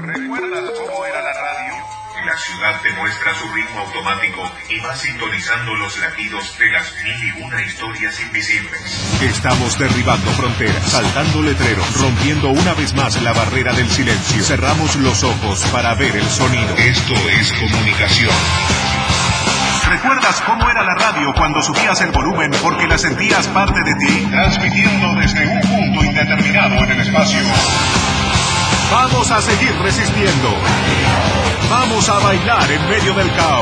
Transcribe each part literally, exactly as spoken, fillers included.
¿Recuerdas cómo era la radio? La ciudad te muestra su ritmo automático y va sintonizando los latidos de las mil y una historias invisibles. Estamos derribando fronteras, saltando letreros, rompiendo una vez más la barrera del silencio. Cerramos los ojos para ver el sonido. Esto es comunicación. ¿Recuerdas cómo era la radio cuando subías el volumen porque la sentías parte de ti? Transmitiendo desde un punto indeterminado en el espacio. Vamos a seguir resistiendo. Vamos a bailar en medio del caos.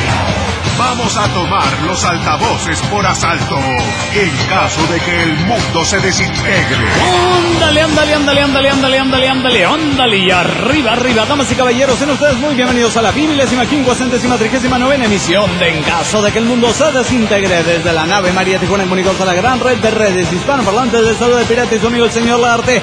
Vamos a tomar los altavoces por asalto en caso de que el mundo se desintegre. Ándale, ándale, ándale, ándale, ándale, ándale, ándale, ándale, y arriba, arriba, damas y caballeros, sean ustedes muy bienvenidos a la vigésima quincuagésima trigésima novena emisión de En caso de que el mundo se desintegre, desde la nave María Tijuana, comunicados a la gran red de redes hispanoparlantes del Estado de Pirata y su amigo el señor Lagarteja.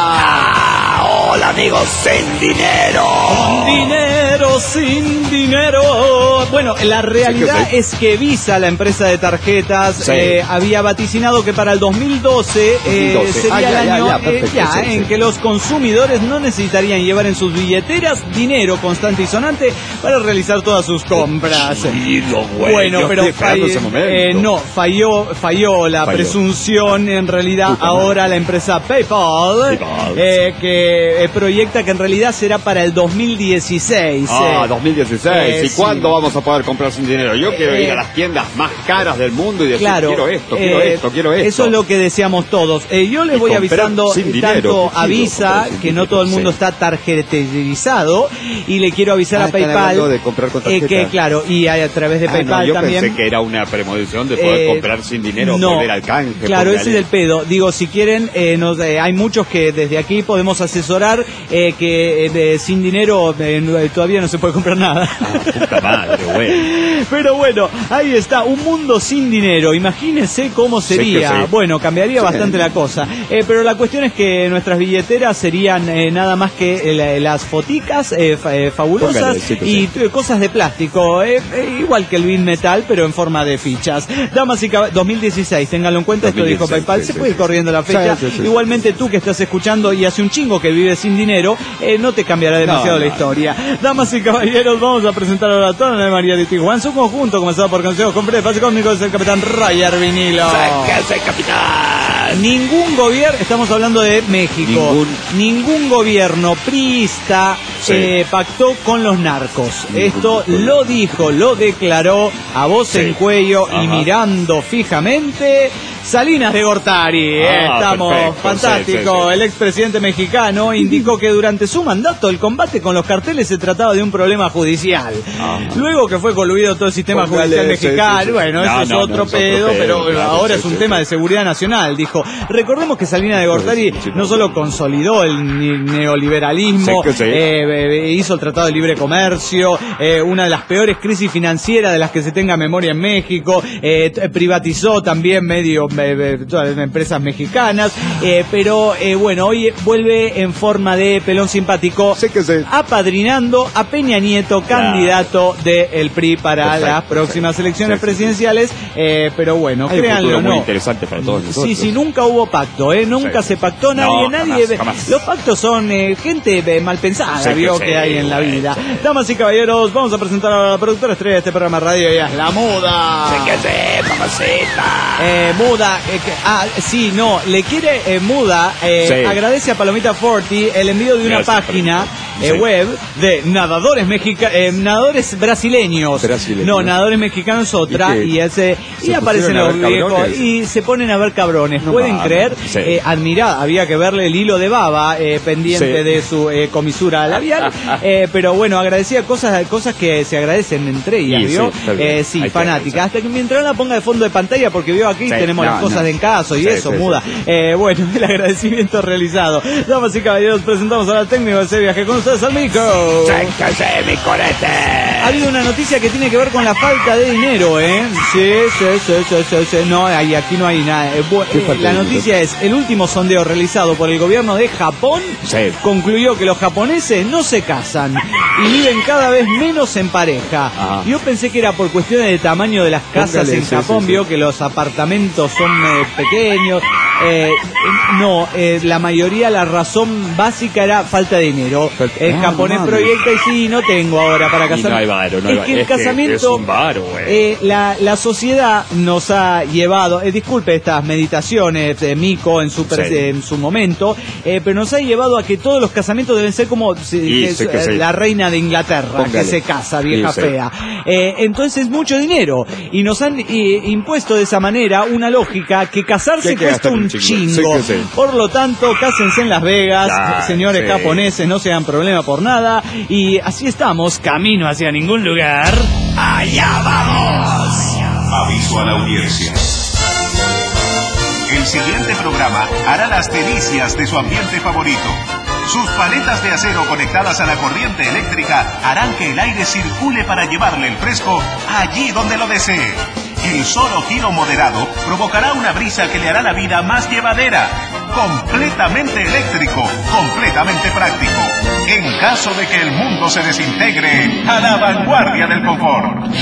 Ah, hola amigos, sin dinero. Sin dinero, sin dinero. Bueno, la realidad La sí, es que Visa, la empresa de tarjetas, sí. eh, había vaticinado que para el dos mil doce, eh, dos mil doce. sería ah, ya, el año ya, ya, perfecto, eh, ya, sí, en sí. que los consumidores no necesitarían llevar en sus billeteras dinero constante y sonante para realizar todas sus compras. Sí, no, güey, bueno, pero fall, eh, no, falló, falló la falló. presunción. En realidad, Puta ahora madre. la empresa PayPal, PayPal. Eh, que eh, proyecta que en realidad será para el dos mil dieciséis. Ah, eh. dos mil dieciséis. Eh, ¿Y sí. cuándo vamos a poder comprar sin dinero? Yo quiero ir a las tiendas más caras del mundo y decir, claro, quiero esto, quiero eh, esto, quiero esto. Eso es lo que deseamos todos. Eh, yo les y voy avisando tanto a Visa, que dinero, no todo el mundo sí. está tarjetizado, y le quiero avisar ah, a PayPal de comprar con eh, que, claro, y a, a través de ah, PayPal no, yo también. Yo pensé que era una premonición de poder eh, comprar sin dinero, no, poder al canje. Claro, ese es el pedo. Digo, si quieren, eh, nos, eh, hay muchos que desde aquí podemos asesorar eh, que eh, sin dinero eh, todavía no se puede comprar nada. Ah, puta madre, güey. Pero bueno, ahí está, un mundo sin dinero. Imagínense cómo sería. Sí sí. Bueno, cambiaría sí. bastante la cosa. Eh, pero la cuestión es que nuestras billeteras serían eh, nada más que eh, las foticas eh, fa, eh, fabulosas Póngale, sí y sí. cosas de plástico, eh, eh, igual que el Bin Metal, pero en forma de fichas. Damas y caballeros, dos mil dieciséis, ténganlo en cuenta, esto dijo PayPal, sí, se sí, puede ir sí. corriendo la fecha. Sí, sí, sí, Igualmente sí. tú que estás escuchando y hace un chingo que vives sin dinero, eh, no te cambiará demasiado no, la no, historia. No. Damas y caballeros, vamos a presentar ahora a toda la María de Tijuana. Su conjunto, comenzado por consejos con pase conmigo, es el capitán Roger Vinilo. ¡Sáquese, capitán! Ningún gobierno, estamos hablando de México, ningún, ningún gobierno priista sí. eh, pactó con los narcos. Ningún Esto ningún. lo dijo, lo declaró a voz sí. en cuello Ajá. y mirando fijamente Salinas de Gortari. Ah, eh, estamos perfecto. fantástico. Sí, sí, sí. El expresidente mexicano indicó que durante su mandato el combate con los carteles se trataba de un problema judicial. Ah. Luego que fue coludido todo el sistema Póngale, judicial mexicano, sí, sí, sí. bueno, no, eso no, es otro no, pedo, otro pero claro, ahora sí, es un sí, tema sí. de seguridad nacional, dijo. Recordemos que Salinas de Gortari sí, sí, sí, no solo consolidó el neoliberalismo, sí, sí. Eh, hizo el Tratado de Libre Comercio, eh, una de las peores crisis financieras de las que se tenga memoria en México, eh, privatizó también medio todas las empresas mexicanas, eh, pero eh, bueno, hoy vuelve en forma de pelón simpático, sí que sí. apadrinando a Peña Nieto, candidato claro. del P R I para perfecto, las próximas perfecto. elecciones sí, presidenciales, sí. Eh, pero bueno, Hay créanlo, un no. muy interesante para todos nosotros. Sí, sí, nunca hubo pacto, eh, nunca sí. se pactó nadie, no, nadie. Jamás, jamás. Los pactos son eh, gente eh, mal pensada, sí, vio que, que hay en la vida. Sí. Damas y caballeros, vamos a presentar a la productora estrella de este programa radio, ella es la Muda. Sí que sí, mamacita. Eh, Muda, eh, que, ah, sí, no, le quiere eh, Muda, eh, sí. agradece a Palomita Forti el envío de una Gracias, página eh, sí. web de nadadores mexica eh, nadadores brasileños. brasileños. No, nadadores mexicanos otra, y, y ese y aparecen los viejos y se ponen a ver cabrones. No ¿Pueden mames. creer? Sí. Eh, admirad, había que verle el hilo de baba eh, pendiente sí. de su eh, comisura labial, eh, pero bueno, agradecía cosas cosas que se agradecen entre ellas, ¿vio? Sí, eh, sí fanática. Hasta que mientras la ponga de fondo de pantalla, porque vio aquí sí. tenemos no, las cosas no. de encaso y sí, eso, sí, Muda. Sí, sí. Eh, bueno, el agradecimiento realizado. Damas y caballeros, presentamos a la técnica de ese viaje con ustedes al micro. ¡Sáquese mi corete! Ha habido una noticia que tiene que ver con la falta de dinero, ¿eh? Sí, sí, sí, sí, sí, sí. No, ahí, aquí no hay nada. Eh, eh, la noticia es, el último sondeo realizado por el gobierno de Japón sí. concluyó que los japoneses no se casan y viven cada vez menos en pareja. Ah. Yo pensé que era por cuestiones de tamaño de las casas Póngale, en sí, Japón, sí, vio sí. que los apartamentos son eh, pequeños. Eh, no, eh, la mayoría, la razón básica era falta de dinero. El ah, japonés no, proyecta y sí, no tengo ahora para casarme. No hay varo, no hay es varo. que el es casamiento, que es un varo, eh, la, la sociedad nos ha llevado, eh, disculpe estas meditaciones de Miko en su, sí. en su momento, eh, pero nos ha llevado a que todos los casamientos deben ser como si, que, que sí. la reina de Inglaterra, Póngale. que se casa, vieja sí, fea. Eh, entonces mucho dinero. Y nos han eh, impuesto de esa manera una lógica que casarse cuesta un chingo. Sí, sí. Por lo tanto, cásense en Las Vegas, ah, señores sí. japoneses, no se dan problema por nada. Y así estamos, camino hacia ningún lugar. ¡Allá vamos! Aviso a la audiencia. El siguiente programa hará las delicias de su ambiente favorito. Sus paletas de acero conectadas a la corriente eléctrica harán que el aire circule para llevarle el fresco allí donde lo desee. El solo giro moderado provocará una brisa que le hará la vida más llevadera. Completamente eléctrico, completamente práctico. En caso de que el mundo se desintegre, a la vanguardia del confort.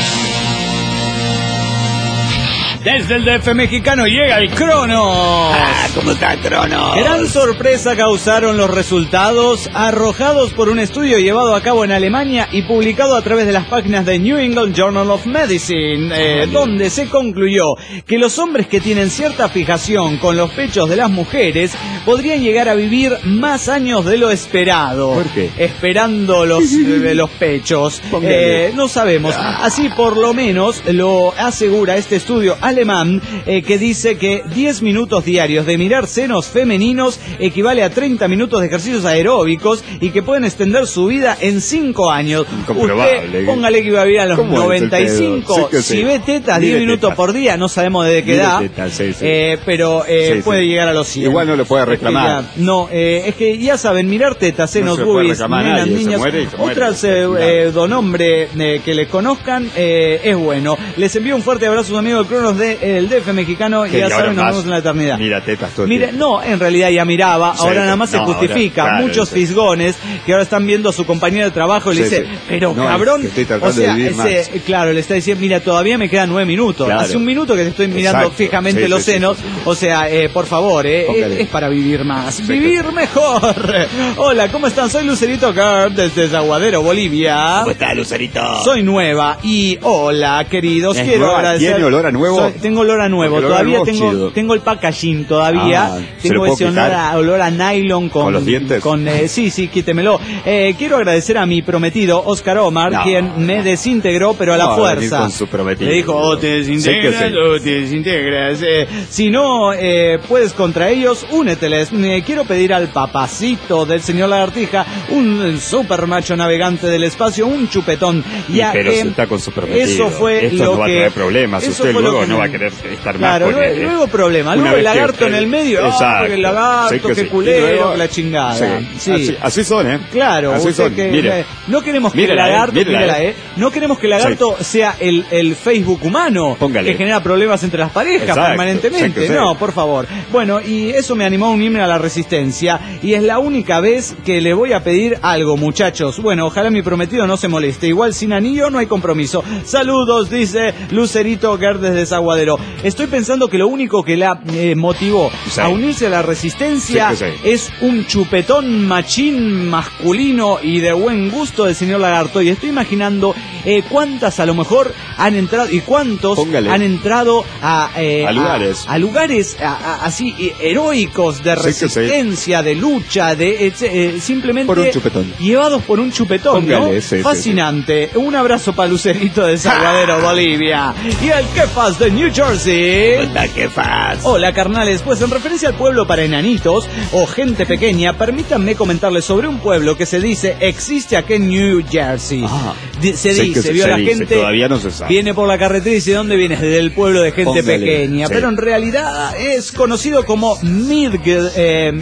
Desde el D F mexicano llega el Cronos. Ah, ¿cómo está Cronos? Gran sorpresa causaron los resultados arrojados por un estudio llevado a cabo en Alemania y publicado a través de las páginas de New England Journal of Medicine, eh, donde se concluyó que los hombres que tienen cierta fijación con los pechos de las mujeres podrían llegar a vivir más años de lo esperado. ¿Por qué? Esperando los, eh, los pechos. Eh, no sabemos. Así por lo menos lo asegura este estudio alemán, eh, que dice que diez minutos diarios de mirar senos femeninos equivale a treinta minutos de ejercicios aeróbicos y que pueden extender su vida en cinco años. Usted, póngale que iba a vivir a los noventa y cinco, sí si sí. ve tetas diez minutos tetas. por día, no sabemos de qué edad, sí, sí. Eh, pero eh, sí, puede sí. llegar a los cien. Igual no le puede reclamar. Es ya, no, eh, es que ya saben, mirar tetas, senos, no boobies, nenas, niñas, otras eh, eh, donombre eh, que les conozcan, eh, es bueno. Les envío un fuerte abrazo a sus amigos del Cronos del D F mexicano y ya saben, nos vemos en la eternidad. Mira tetas todo el Mira, no, en realidad ya miraba, sí, ahora nada más no, se justifica. Ahora, claro, muchos sí. fisgones que ahora están viendo a su compañero de trabajo y sí, le dice, sí. pero no, cabrón, o sea, ese, claro, le está diciendo, mira, todavía me quedan nueve minutos. Claro. Hace un minuto que te estoy mirando Exacto. fijamente sí, los sí, senos. Sí, sí, sí. O sea, eh, por favor, eh, es, es para vivir más. Sí, vivir sí. mejor. Hola, ¿cómo están? Soy Lucerito Girl desde Desaguadero, Bolivia. ¿Cómo está, Lucerito? Soy nueva y hola, queridos. Es quiero nueva. agradecer. ¿Tiene olor a nuevo? Soy, tengo olor a nuevo. Olor todavía a nuevo, tengo, tengo el packaging todavía. Ah, tengo ese olor a, olor a nylon con, ¿Con los dientes. Con, eh, sí, sí, quítemelo. Eh, quiero agradecer a mi prometido, Oscar Omar, no. quien me desintegró, pero a la no, fuerza. Con su prometido. Le dijo, o te desintegras sí sí. o te desintegras. Eh, si no eh, puedes contra ellos, úneteles. Eh, quiero pedir al papacito del señor Lagartija, un super macho navegante del espacio, un chupetón. Ya, pero eh, se está con su prometido. Eso fue Esto lo no va que, a traer problemas. Usted luego no va a querer estar claro, más con luego, él. Luego problema. Luego el lagarto en el medio. Ah, oh, el lagarto, sí que, que sí. culero, luego, la chingada. Sí. Sí. Así, así son, ¿eh? Claro. Así son. Que, Mire. No queremos que mírela, el lagarto, eh, mírela, mírela, eh. No queremos que el lagarto sí. sea el, el Facebook humano. Póngale. Que genera problemas entre las parejas Exacto. permanentemente. Sí no, por favor. Bueno, y eso me animó a unirme a la resistencia. Y es la única vez que le voy a pedir algo, muchachos. Bueno, ojalá mi prometido no se moleste. Igual sin anillo no hay compromiso. Saludos, dice Lucerito Girl desde Desaguadero. Estoy pensando que lo único que la eh, motivó sí. a unirse a la resistencia sí, sí. es un chupetón machín masculino y de buen gusto del señor Lagarto. Y estoy imaginando eh, cuántas a lo mejor han entrado y cuántos Póngale. han entrado a, eh, a lugares, a, a lugares a, a, así eh, heroicos de resistencia, sí, sí. de lucha, de eh, eh, simplemente por un chupetón. llevados por un chupetón, Póngale, ¿no? Sí, Fascinante. Sí, sí. Un abrazo para Lucerito de Desaguadero, Bolivia. Y el Kefas de New Jersey. Hola, Kefas. Hola, carnales. Pues en referencia al pueblo para enanitos o gente pequeña, permítanme comentarles sobre un pueblo que se dice existe aquí en New Jersey. Ah, se sí dice, vio se la dice, gente, todavía no se sabe. Viene por la carretera y dice, ¿dónde vienes? Desde el pueblo de gente Póngale, pequeña. Sí. Pero en realidad es conocido como Mid, eh,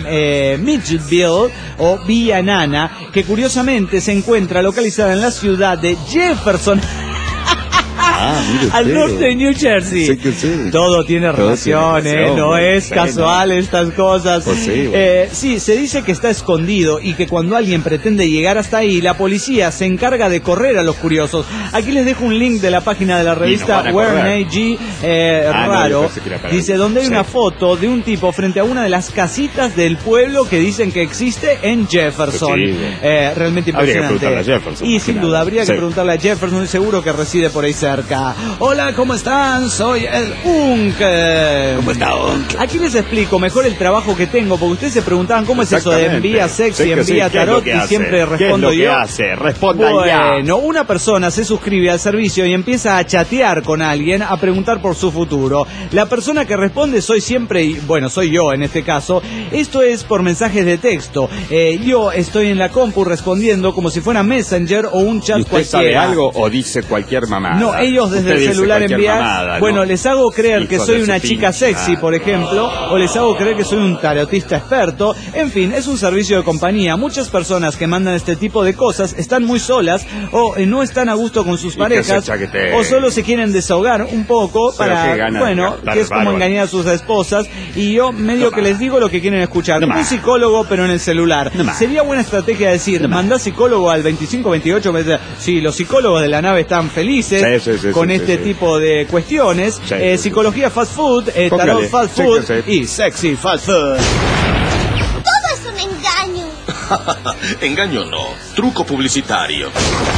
eh, Midgeville o Villa Nana, que curiosamente se encuentra localizada en la ciudad de Jefferson. Ah, mire al usted. norte de New Jersey. Sí que sí. Todo tiene Todo relación, tiene ¿eh? relación, No es sí, casual ¿no? estas cosas. Pues sí, bueno. eh, sí, se dice que está escondido y que cuando alguien pretende llegar hasta ahí, la policía se encarga de correr a los curiosos. Aquí les dejo un link de la página de la revista van a Where correr. N G, eh, Ah, no, yo raro. pensé que era para Dice, mí. donde hay Sí. una foto de un tipo frente a una de las casitas del pueblo que dicen que existe en Jefferson. Pues sí. Eh, realmente Habría que impresionante. preguntarle a Jefferson, y más que sin nada. duda habría que Sí. preguntarle a Jefferson, seguro que reside por ahí cerca. Hola, ¿cómo están? Soy el Uncle. ¿Cómo está, Uncle? Aquí les explico mejor el trabajo que tengo, porque ustedes se preguntaban cómo es eso de Exactamente. envía sexy, Sí que sí. envía ¿Qué es lo tarot, que y hace? siempre ¿Qué es respondo lo que yo. hace? Responda ya. Bueno, una persona se suscribe al servicio y empieza a chatear con alguien, a preguntar por su futuro. La persona que responde soy siempre, bueno, soy yo en este caso. Esto es por mensajes de texto. Eh, yo estoy en la compu respondiendo como si fuera Messenger o un chat ¿Y usted cualquiera. sabe algo o dice cualquier mamada? No, ellos desde Usted el dice celular cualquier envían. mamada, ¿no? Bueno, les hago creer que Hijos soy de una su chica pinche sexy, madre. por ejemplo, o les hago creer que soy un tarotista experto. En fin, es un servicio de compañía. Muchas personas que mandan este tipo de cosas están muy solas o eh, no están a gusto con sus Y que parejas se chaqueteen. o solo se quieren desahogar un poco Pero qué para, ganas de bueno, gastar que es como bárbaro. engañar a sus esposas. Y yo medio No que más. les digo lo que quieren escuchar. No Un más. psicólogo, pero en el celular. No más. Sería buena estrategia decir, No más. mandá psicólogo al veinticinco veintiocho. Sí, los psicólogos de la nave están felices Sí, sí, sí, con sí, este sí, sí. tipo de cuestiones. Sí, Eh, sí, psicología fast food, eh, Póngale, tarot fast sí, food sí. y sexy fast food. Todo es un engaño. Engaño no, truco publicitario.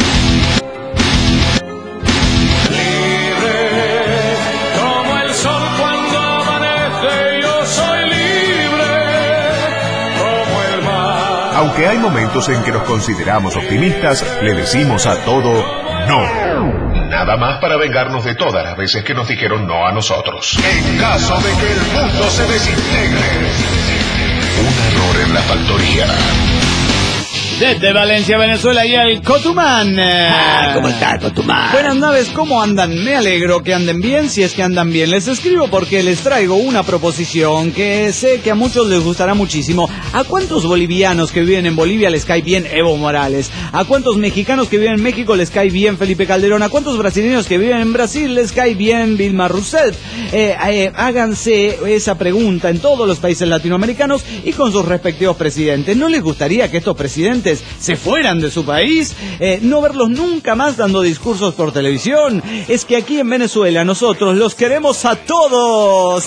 Como el sol cuando amanece, yo soy libre, como el mar. Aunque hay momentos en que nos consideramos optimistas, le decimos a todo no. Nada más para vengarnos de todas las veces que nos dijeron no a nosotros. En caso de que el mundo se desintegre. Un error en la factoría. Desde Valencia, Venezuela, y el Cotumán. Ah, ¿cómo está, Cotumán? Buenas naves, ¿cómo andan? Me alegro que anden bien, si es que andan bien. Les escribo porque les traigo una proposición que sé que a muchos les gustará muchísimo. ¿A cuántos bolivianos que viven en Bolivia les cae bien Evo Morales? ¿A cuántos mexicanos que viven en México les cae bien Felipe Calderón? ¿A cuántos brasileños que viven en Brasil les cae bien Vilma Rousseff? Eh, eh, háganse esa pregunta en todos los países latinoamericanos y con sus respectivos presidentes. ¿No les gustaría que estos presidentes se fueran de su país? Eh, no verlos nunca más dando discursos por televisión. Es que aquí en Venezuela nosotros los queremos a todos.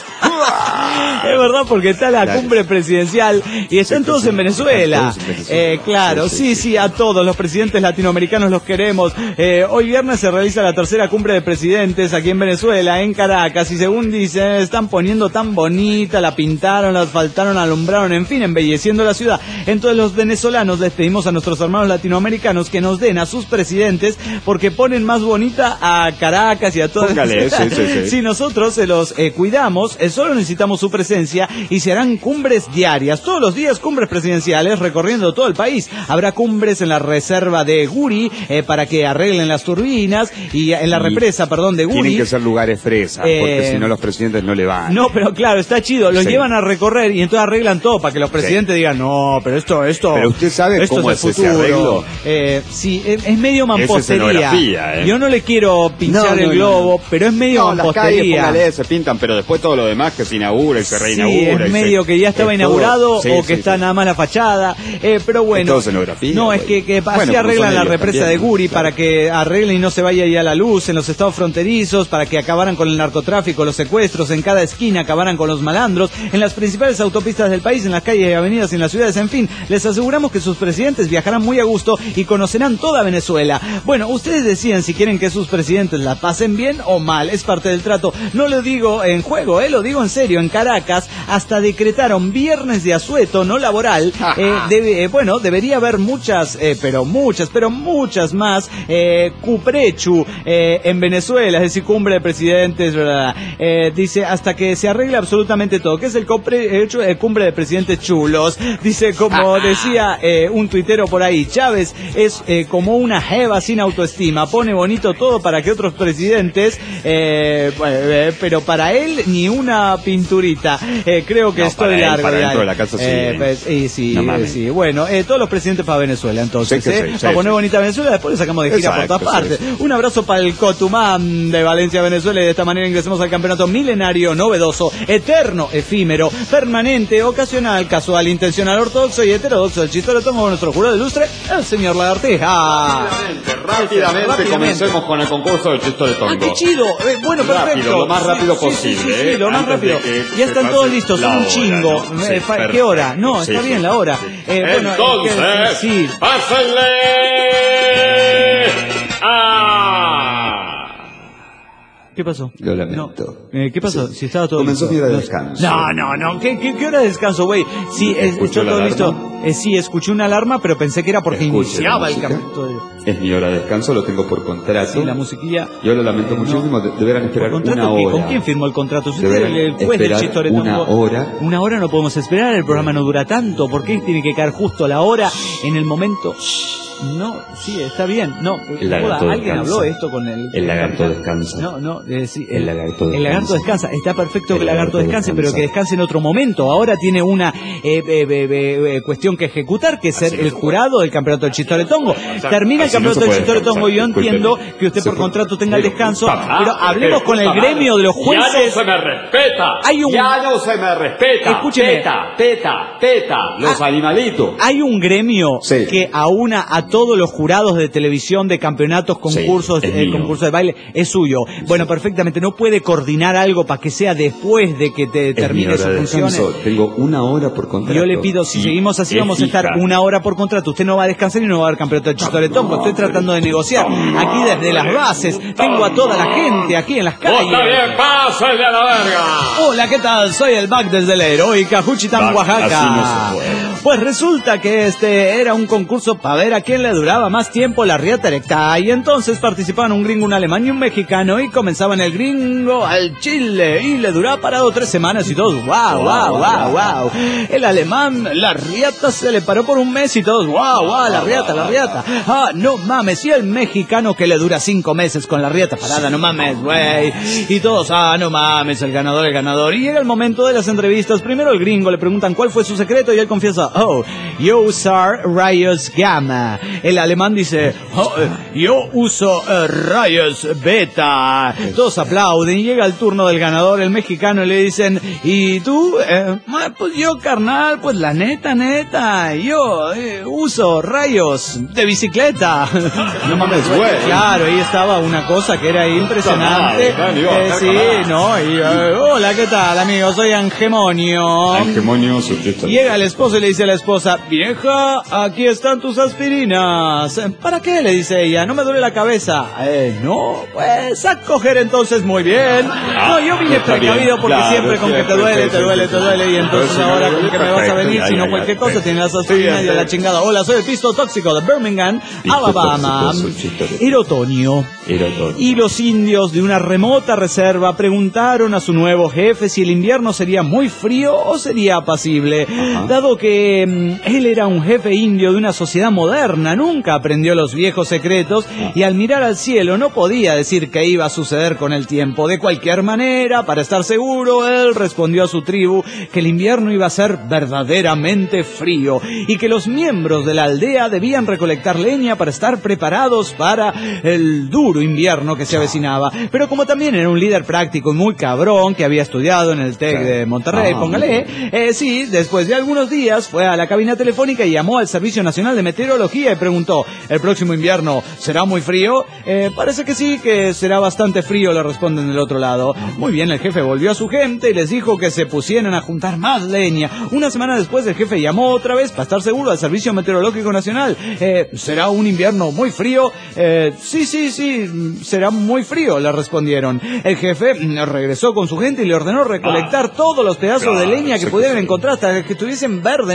Es verdad, porque está la Claro. cumbre presidencial y están Sí, todos sí, en Venezuela. están todos en Venezuela. Eh, claro, Sí, sí, sí, sí, a todos los presidentes latinoamericanos los queremos. Eh, hoy viernes se realiza la tercera cumbre de presidentes aquí en Venezuela, en Caracas, y según dicen, están poniendo tan bonita, la pintaron, la asfaltaron, alumbraron, en fin, embelleciendo la ciudad. Entonces los venezolanos les pedimos a nuestros hermanos latinoamericanos que nos den a sus presidentes porque ponen más bonita a Caracas y a todas Póngale, sí, sí, sí. Si nosotros se los eh, cuidamos, eh, solo necesitamos su presencia y se harán cumbres diarias. Todos los días cumbres presidenciales recorriendo todo el país. Habrá cumbres en la reserva de Guri eh, para que arreglen las turbinas y en la Y represa, perdón, de Guri. Tienen que ser lugares fresas, Eh, porque si no los presidentes no le van. No, pero claro, está chido. Los Sí. llevan a recorrer y entonces arreglan todo para que los presidentes digan, no, pero esto, esto. Pero usted sabe esto cómo es el es ese futuro. arreglo. Eh, sí, es, es medio mampostería. escenografía, ¿eh? Yo no le quiero pinchar No, el no, globo, no. pero es medio No, las calles, mampostería. póngale, se pintan, pero después todo lo demás que se inaugura y se Sí, reinaugura. es y medio se- que ya estaba es todo- inaugurado sí, o sí, que está sí. nada más la fachada. Eh, pero bueno. Es todo escenografía, No, es güey. que, que Bueno, así como arreglan son la ellos represa también, de Guri claro. para que arreglen y no se vaya ya la luz en los estados fronterizos, para que acabaran con el narcotráfico, los secuestros, en cada esquina acabaran con los malandros, en las principales autopistas del país, en las calles y avenidas y en las ciudades, en fin. Les aseguramos que sus presidentes viajarán muy a gusto y conocerán toda Venezuela. Bueno, ustedes deciden si quieren que sus presidentes la pasen bien o mal, es parte del trato. No lo digo en juego, eh, lo digo en serio. En Caracas hasta decretaron viernes de asueto no laboral. Eh, debe, eh, bueno, debería haber muchas, eh, pero muchas, pero muchas más eh, Cuprechu eh, en Venezuela, es decir, cumbre de presidentes, ¿verdad? Eh, dice, hasta que se arregle absolutamente todo. ¿Qué es el Cuprechu? Eh, cumbre de presidentes chulos. Dice, como decía eh, un tuitero por ahí. Chávez es eh, como una jeva sin autoestima, pone bonito todo para que otros presidentes, eh, eh, pero para él ni una pinturita. Eh, creo que No, estoy para él, largo. para ya. dentro de la casa sí. Eh, pues, y sí, No eh, sí. Bueno, eh, todos los presidentes para Venezuela, entonces, Sí, que eh, sí, sí, para poner sí. bonita Venezuela, después le sacamos de gira Exacto, por todas partes. sí, sí. Un abrazo para el Cotumán de Valencia, Venezuela, y de esta manera ingresemos al campeonato milenario, novedoso, eterno, efímero, permanente, ocasional, casual, intencional, ortodoxo y heterodoxo. El chistoretón con nuestro jurado ilustre, el señor Lagartija. Rápidamente, rápidamente, Rápidamente. comencemos con el concurso del chiste de tongo. ¡Ah, qué chido! Eh, bueno, perfecto. Rápido, lo más rápido Sí, sí, posible, sí, sí, sí, ¿eh? lo más Antes rápido. de que Ya se están pase todos listos, son la un hora, chingo. ¿no? Eh, Sí, fa- ¿Qué perfecto. hora? No, Sí, está sí, bien sí, la hora. sí. Eh, bueno, Entonces, eh, que- sí. pásenle a... ¿Qué pasó? Lo lamento. No. Eh, ¿Qué pasó? Sí. Si estaba todo Comenzó listo. mi hora de No, descanso. No, no, no. ¿Qué, qué, qué hora de descanso, güey? Sí, es, ¿Escuchó está la todo alarma? listo. Eh, sí, escuché una alarma, pero pensé que era porque Escuche iniciaba la el música. campeonato. de- Es mi hora de descanso, lo tengo por contrato. Sí, la musiquilla. Yo lo lamento Eh, muchísimo, no. de- deberán esperar ¿Por contrato una qué? hora. ¿Con quién firmó el contrato? Usted es Deberán el, el juez del esperar Chistoretón. una hora. Una hora no podemos esperar, el programa no dura tanto. ¿Por qué tiene que caer justo a la hora, en el momento? No, sí, está bien. No, El lagarto joda, alguien descansa. habló esto con el... El lagarto capitán. descansa. No, no, eh, sí, El lagarto El lagarto descansa. descansa. Está perfecto que El el lagarto lagarto descanse, pero descansa. que descanse en otro momento. Ahora tiene una eh, eh, eh, eh, cuestión que ejecutar, que es ser Así no el se jurado del campeonato del Chistoretongo. Termina el Así no campeonato se del puede Chistoretongo y yo descansar, entiendo discúlpeme. que usted Se por puede- contrato tenga el pero- descanso, Puta pero madre, hablemos con el puta gremio de los madre. Ya no jueces. se me respeta. Hay un- Ya no se me respeta. Escúcheme. Teta, teta, teta. Los Ah. animalitos. Hay un gremio Sí. que aúna a todos los jurados de televisión, de campeonatos, concursos, Sí, es eh, mío. concursos de baile, es suyo. Bueno, perfectamente. No puede coordinar algo para que sea después de que te Es mi termine hora sus de funciones. descanso. Tengo una hora por contrato. Yo le pido, si Y seguimos así, es vamos a estar fija. una hora por contrato. Usted no va a descansar y no va a haber campeonato de Chistoretongo. Estoy tratando de negociar aquí desde las bases. Tengo a toda la gente aquí en las Está calles. bien, pásenle a la verga. Hola, ¿qué tal? Soy el Bac desde la heroica Juchitán, Bac, Oaxaca. así no se puede. Pues resulta que este era un concurso para ver a quién le duraba más tiempo la riata erecta. Y entonces participaban un gringo, un alemán y un mexicano. Y comenzaban el gringo al chile. Y le duraba parado tres semanas y todos, wow, wow, wow, wow. El alemán, la riata se le paró por un mes y todos, wow, wow, la riata, la riata. Ah, no mames. Y el mexicano que le dura cinco meses con la riata parada, no mames, güey. Y todos, ah, no mames, el ganador, el ganador. Y llega el momento de las entrevistas. Primero el gringo le preguntan cuál fue su secreto y él confiesa, oh, yo usar rayos gamma. El alemán dice, oh, yo uso eh, rayos beta. Todos aplauden y llega el turno del ganador, el mexicano, y le dicen, ¿y tú? Eh, pues yo, carnal, pues la neta, neta, yo eh, uso rayos de bicicleta. No mames, güey. Claro, ahí estaba una cosa que era impresionante. Puta madre, Dani, Eh, oh, sí, caramba. no, y, eh, hola, ¿qué tal, amigo? Soy Angemonio. Angemonio, subjeto. Llega el esposo y le dice a la esposa, vieja, aquí están tus aspirinas. ¿Para qué? Le dice ella, no me duele la cabeza. Eh, no, pues a coger entonces muy bien. No, yo vine está bien, precavido porque claro, siempre con que te duele, te duele, te duele. Y entonces Perfecto, ahora con que me vas a venir, perfecto, si no ya, cualquier ya, cosa, ya. tienes las aspirinas y a la chingada. Hola, soy el pisto tóxico de Birmingham, Pisto Alabama. tóxico, soy chito de- Era otoño. Era todo. Y los indios de una remota reserva preguntaron a su nuevo jefe si el invierno sería muy frío o sería apacible. Ajá. Dado que mm, él era un jefe indio de una sociedad moderna, nunca aprendió los viejos secretos y al mirar al cielo no podía decir qué iba a suceder con el tiempo. De cualquier manera, para estar seguro, él respondió a su tribu que el invierno iba a ser verdaderamente frío y que los miembros de la aldea debían recolectar leña para estar preparados para el duro invierno que se avecinaba. Pero como también era un líder práctico y muy cabrón que había estudiado en el TEC de Monterrey, Ah, póngale, eh, sí, después de algunos días fue a la cabina telefónica y llamó al Servicio Nacional de Meteorología y preguntó, ¿el próximo invierno será muy frío? Eh, parece que sí, que será bastante frío, le responden del otro lado. Muy bien, el jefe volvió a su gente y les dijo que se pusieran a juntar más leña. Una semana después el jefe llamó otra vez para estar seguro al Servicio Meteorológico Nacional. Eh, ¿será un invierno muy frío? Eh, sí, sí, sí, será muy frío, le respondieron. El jefe mm, regresó con su gente y le ordenó recolectar todos los pedazos de leña que sé que pudieran sí. encontrar hasta que estuviesen verdes,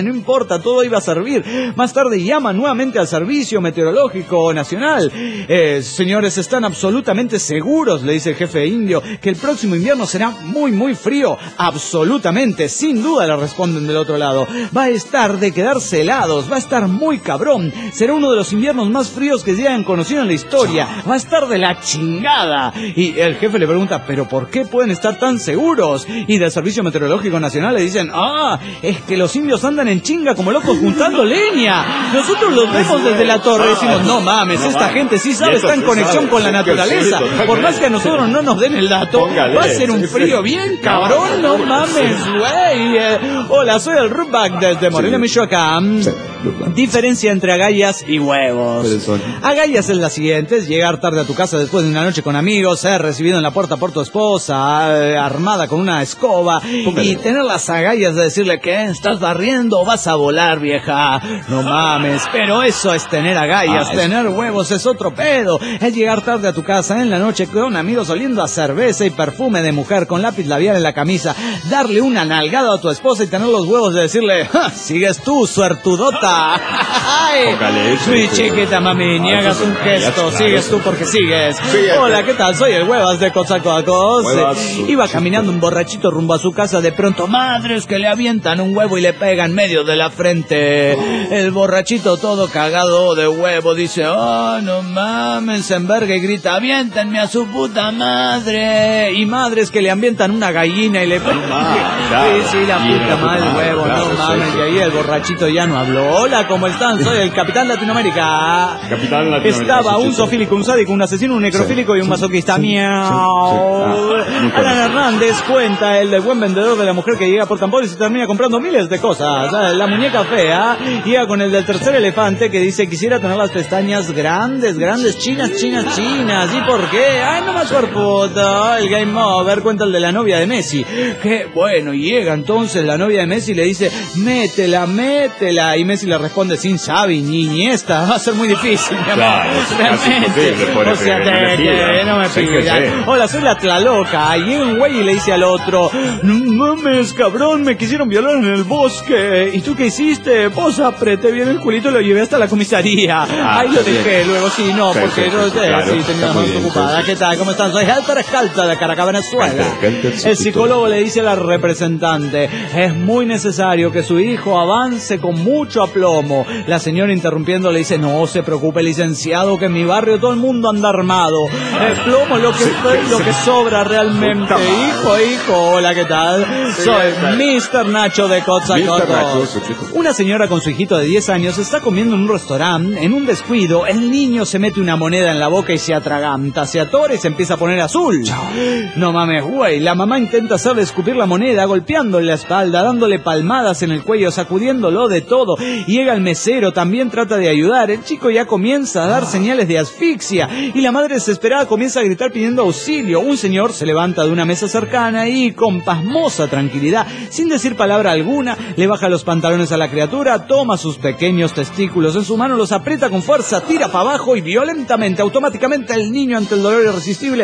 no importa, todo iba a servir. Más tarde llama nuevamente al Servicio Meteorológico Nacional. Eh, señores, están absolutamente seguros, le dice el jefe indio, que el próximo invierno será muy, muy frío. Absolutamente, sin duda, le responden del otro lado. Va a estar de quedarse helados, va a estar muy cabrón. Será uno de los inviernos más fríos que se hayan conocido en la historia. Va a estar de la chingada. Y el jefe le pregunta, ¿pero por qué pueden estar tan seguros? Y del Servicio Meteorológico Nacional le dicen, ah, es que los indios andan en chinga como locos juntando leña. Nosotros los vemos desde la torre y decimos, no mames, esta gente sí sabe, está en conexión con la naturaleza. Por más que a nosotros no nos den el dato, va a ser un frío bien cabrón, no mames, güey. Eh, hola, soy el Rubak desde Morelia, Michoacán. Diferencia entre agallas y huevos. Agallas es la siguiente, es llegar tarde a tu casa después de una noche con amigos, ser recibido en la puerta por tu esposa, eh, armada con una escoba, y tener las agallas de decirle, ¿qué? ¿Estás barriendo o vas a volar, vieja? No mames, pero eso es tener agallas. Ah, tener es... huevos es otro pedo. Es llegar tarde a tu casa en la noche con amigos oliendo a cerveza y perfume de mujer, con lápiz labial en la camisa, darle una nalgada a tu esposa y tener los huevos de decirle, ¡ja! Sigues tú, suertudota. Ay, mi chiquita mami, ni hagas un gesto, sigues tú porque sigues. Hola, ¿qué tal? Soy el Huevas de Cozacos. Iba caminando un borrachito rumbo a su casa, de pronto, madres que le avientan un huevo y le pegan medio de la frente. El borrachito todo cagado de huevo dice, oh, no mames, se enverga y grita, aviéntenme a su puta madre. Y madres que le avientan una gallina y le pegan. Sí, sí, la puta madre, el huevo, no mames. Y ahí el borrachito ya no habló. Hola, ¿cómo están? Soy el Capitán Latinoamérica. Capitán Latinoamérica. Estaba un zoofílico, un sádico, un asesino, un necrofílico y un masoquista. Miau. Alan Hernández cuenta, el del buen vendedor de la mujer que llega por tambor y se termina comprando miles de cosas. La muñeca fea llega con el del tercer elefante que dice, quisiera tener las pestañas grandes, grandes, chinas, chinas, chinas. ¿Y por qué? Ay, no más por puta. El game over cuenta el de la novia de Messi. Que bueno, llega entonces la novia de Messi y le dice, métela, métela. Y Messi le responde, sin Xavi ni Iniesta, va a ser muy difícil, mi amor. Claro, realmente. O sea, te, que no me pidan. Hola, soy la Tlaloca. Y llega un güey y le dice al otro, no mames, cabrón, me quisieron violar en el bosque. ¿Y tú qué hiciste? Pues apreté bien el culito y lo llevé hasta la comisaría. Ah, ahí lo dejé, luego sí, no, sí, porque sí, no sé, claro, sí, tenía más ocupada. ¿Qué tal? ¿Cómo están? Soy Helter Escalta de Caracas, Venezuela. El psicólogo le dice a la representante, es muy necesario que su hijo avance con mucho aplomo. La señora interrumpiendo le dice, no se preocupe, licenciado, que en mi barrio todo el mundo anda armado. El plomo lo que, lo que sobra realmente. Hijo, hijo, hola, ¿qué tal? Soy mister Nacho de Coatzacoalcos. Una señora con su hijito de diez años está comiendo en un restaurante. En un descuido, el niño se mete una moneda en la boca y se atraganta, se atora y se empieza a poner azul. No mames, güey. La mamá intenta hacerle escupir la moneda, golpeándole la espalda, dándole palmadas en el cuello, sacudiéndolo de todo. Llega el mesero, también trata de ayudar. El chico ya comienza a dar señales de asfixia y la madre desesperada comienza a gritar pidiendo auxilio. Un señor se levanta de una mesa cercana y con pasmosa tranquilidad, sin decir palabra alguna, le baja los pantalones a la criatura, toma sus pequeños testículos en su mano, los aprieta con fuerza, tira para abajo y violentamente, automáticamente el niño, ante el dolor irresistible,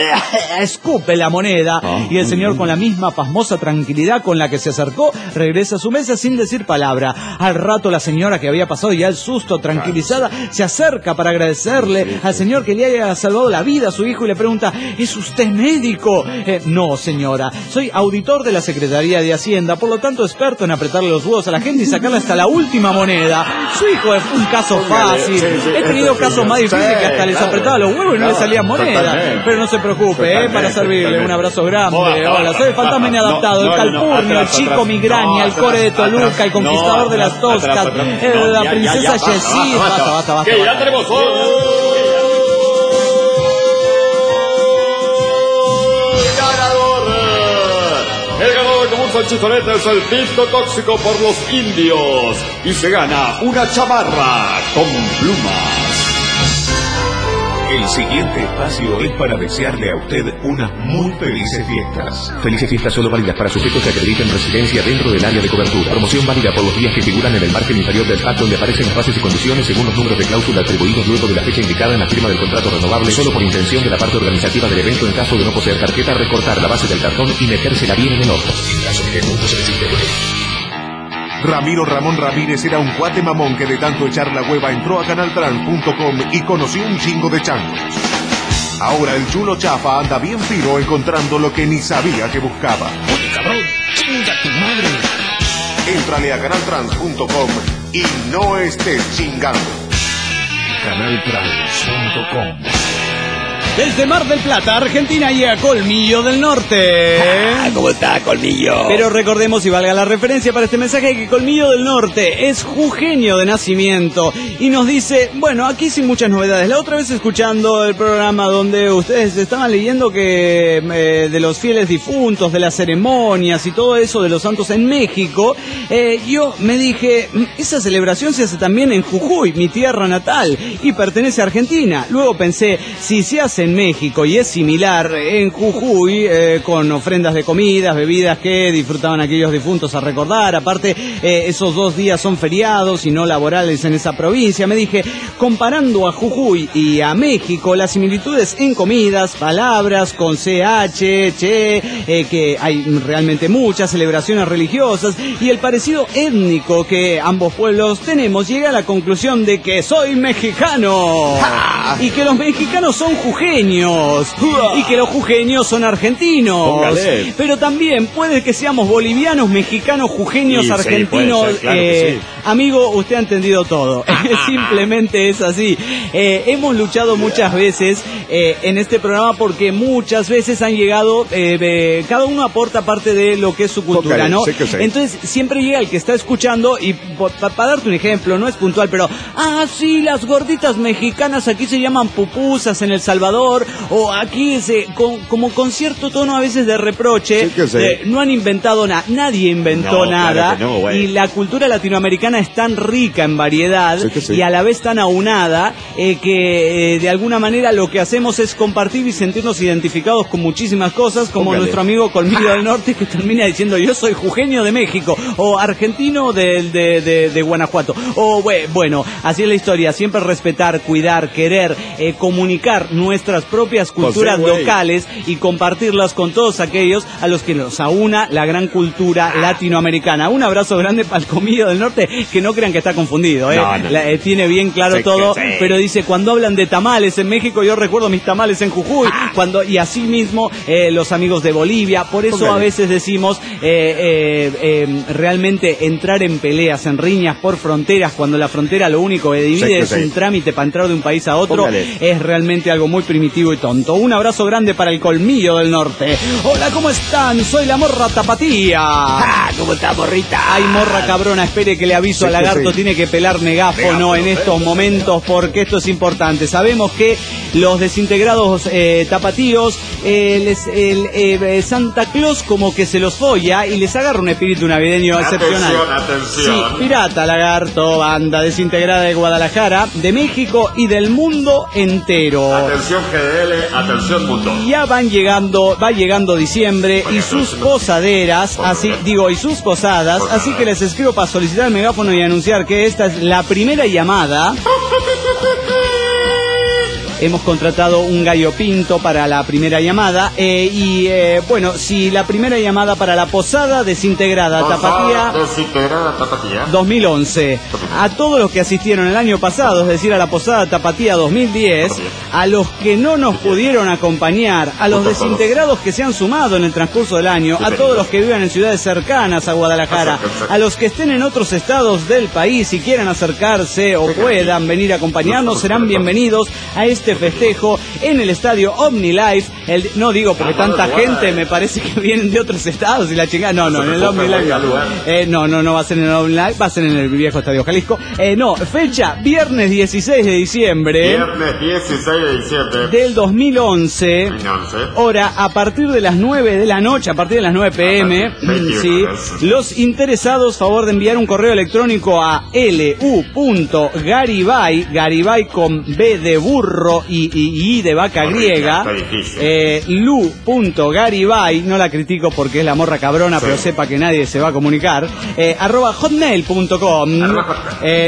escupe la moneda. Y el señor, con la misma pasmosa tranquilidad con la que se acercó, regresa a su mesa sin decir palabra. Al rato la señora, que había pasado ya el susto, tranquilizada, se acerca para agradecerle al señor que le haya salvado la vida a su hijo y le pregunta, ¿es usted médico? Eh, no, señora, soy auditor de la Secretaría de Hacienda, por lo tanto experto en apretarle los huevos a la gente y sacarle hasta la última moneda. Su hijo es un caso fácil. He tenido casos más difíciles que hasta les apretaba los huevos y no les salía moneda. Pero no se preocupe, eh, para servirle. Un abrazo grande. Hola, soy el fantasma inadaptado, el calpurnio, el chico migraña, el core de Toluca, el conquistador de las toscas, la princesa Jessie. Basta, basta, basta. Ya tenemos el ganador como un salchichonete es el disco tóxico por los indios y se gana una chamarra con plumas. El siguiente espacio es para desearle a usted unas muy felices fiestas. Felices fiestas solo válidas para sujetos que acrediten residencia dentro del área de cobertura. Promoción válida por los días que figuran en el margen inferior del pack, donde aparecen las bases y condiciones según los números de cláusula atribuidos luego de la fecha indicada en la firma del contrato renovable, solo por intención de la parte organizativa del evento. En caso de no poseer tarjeta, recortar la base del cartón y metérsela bien en el orto. En caso de que no se necesite, Ramiro Ramón Ramírez era un cuate mamón que de tanto echar la hueva entró a canal trans punto com y conoció un chingo de changos. Ahora el chulo chafa anda bien piro encontrando lo que ni sabía que buscaba. Oye, cabrón, chinga tu madre. Éntrale a canal trans punto com y no estés chingando. canal trans punto com. Desde Mar del Plata, Argentina, y a Colmillo del Norte. Ah, ¿cómo está, Colmillo? Pero recordemos, y valga la referencia para este mensaje, que Colmillo del Norte es jujeño de nacimiento y nos dice, bueno, aquí sin muchas novedades. La otra vez escuchando el programa donde ustedes estaban leyendo que eh, de los fieles difuntos, de las ceremonias y todo eso de los santos en México, eh, yo me dije, esa celebración se hace también en Jujuy, mi tierra natal, y pertenece a Argentina. Luego pensé, si se hace en México y es similar en Jujuy, eh, con ofrendas de comidas, bebidas que disfrutaban aquellos difuntos a recordar, aparte eh, esos dos días son feriados y no laborales en esa provincia, me dije, comparando a Jujuy y a México, las similitudes en comidas, palabras con C H, che, eh, que hay realmente muchas celebraciones religiosas, y el parecido étnico que ambos pueblos tenemos, llegué a la conclusión de que soy mexicano. ¡Ja! Y que los mexicanos son jujeños y que los jujeños son argentinos. Póngale. Pero también puede que seamos bolivianos, mexicanos, jujeños, Sí, argentinos. sí, puede ser, claro eh, que sí. Amigo, usted ha entendido todo. Simplemente es así. Eh, hemos luchado muchas veces eh, en este programa porque muchas veces han llegado, eh, eh, cada uno aporta parte de lo que es su cultura, Póngale, ¿no? sé que sé. Entonces siempre llega el que está escuchando y para pa darte un ejemplo, no es puntual, pero ah, sí, las gorditas mexicanas aquí se llaman pupusas en El Salvador, o aquí se, con, como con cierto tono a veces de reproche, Sí que sé. de, no han inventado nada, nadie inventó No, nada, claro que no, güey. y la cultura latinoamericana es tan rica en variedad Sí que sí. y a la vez tan aunada eh, que eh, de alguna manera lo que hacemos es compartir y sentirnos identificados con muchísimas cosas, como Póngale. nuestro amigo Colmillo del Norte, que termina diciendo yo soy jujeño de México, o argentino de, de, de, de Guanajuato, o bue- bueno, así es la historia, siempre respetar, cuidar, querer, eh, comunicar nuestras propias culturas José, güey. locales y compartirlas con todos aquellos a los que nos aúna la gran cultura latinoamericana. Un abrazo grande para el Colmillo del Norte, que no crean que está confundido, ¿eh? No, no, La- eh, tiene bien claro Sé que todo, sí. pero dice, cuando hablan de tamales en México, yo recuerdo mis tamales en Jujuy, cuando y así mismo eh, los amigos de Bolivia, por eso Póngale. a veces decimos eh, eh, eh, realmente entrar en peleas, en riñas por fronteras, cuando la frontera lo único que divide Sé que es sí. un trámite para entrar de un país a otro, Póngale. es realmente algo muy primitivo y tonto. Un abrazo grande para el Colmillo del Norte. Hola, ¿cómo están? Soy la morra Tapatía. Ah, ¿cómo está, morrita? Ay, morra cabrona, espere que le aviso Sí, a Lagarto, sí. tiene que pelar megáfono Megáfono, en ¿eh? estos momentos porque esto es importante. Sabemos que los desintegrados eh, tapatíos, eh, les, el, eh, Santa Claus como que se los folla y les agarra un espíritu navideño excepcional. Atención, Sí, Pirata Lagarto, banda desintegrada de Guadalajara, de México y del mundo entero. Atención G D L, atención mundo. Ya van llegando, va llegando diciembre y sus posaderas, así digo, y sus posadas, así que les escribo para solicitar el megáfono y anunciar que esta es la primera llamada. Hemos contratado un gallo pinto para la primera llamada eh, y eh, bueno, si la primera llamada para la posada desintegrada Tapatía Desintegrada Tapatía. dos mil once. A todos los que asistieron el año pasado, es decir, a la posada Tapatía dos mil diez, a los que no nos pudieron acompañar, a los desintegrados que se han sumado en el transcurso del año, a todos los que vivan en ciudades cercanas a Guadalajara, a los que estén en otros estados del país y quieran acercarse o puedan venir a acompañarnos, serán bienvenidos a este festejo en el estadio OmniLife. El, no digo porque tanta gente me parece que vienen de otros estados y la chingada. No, no, en el OmniLife. Eh, no, no, no va a ser en el OmniLife, va a ser en el viejo estadio Jalisco. Eh, no, fecha viernes dieciséis de diciembre Viernes dieciséis de diciembre del dos mil once. Hora a partir de las nueve de la noche, a partir de las nueve pe eme. Sí, los interesados, favor de enviar un correo electrónico a lu punto garibay, garibay con B de burro y, y, y de vaca griega, eh, lu.garibay, no la critico porque es la morra cabrona, sí. pero sepa que nadie se va a comunicar, eh, arroba hotmail punto com, eh,